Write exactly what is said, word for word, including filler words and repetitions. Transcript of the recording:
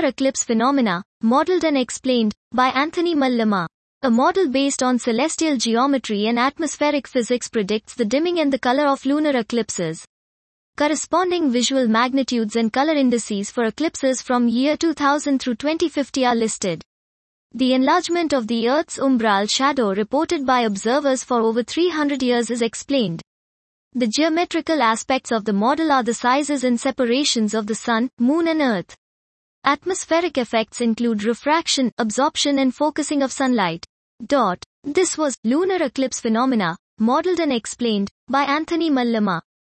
Lunar Eclipse Phenomena, Modeled and Explained, by Anthony Mallama. A model based on celestial geometry and atmospheric physics predicts the dimming and the color of lunar eclipses. Corresponding visual magnitudes and color indices for eclipses from year two thousand through twenty fifty are listed. The enlargement of the Earth's umbral shadow reported by observers for over three hundred years is explained. The geometrical aspects of the model are the sizes and separations of the Sun, Moon and Earth. Atmospheric effects include refraction, absorption and focusing of sunlight. Dot. This was Lunar Eclipse Phenomena, Modeled and Explained, by Anthony Mallama.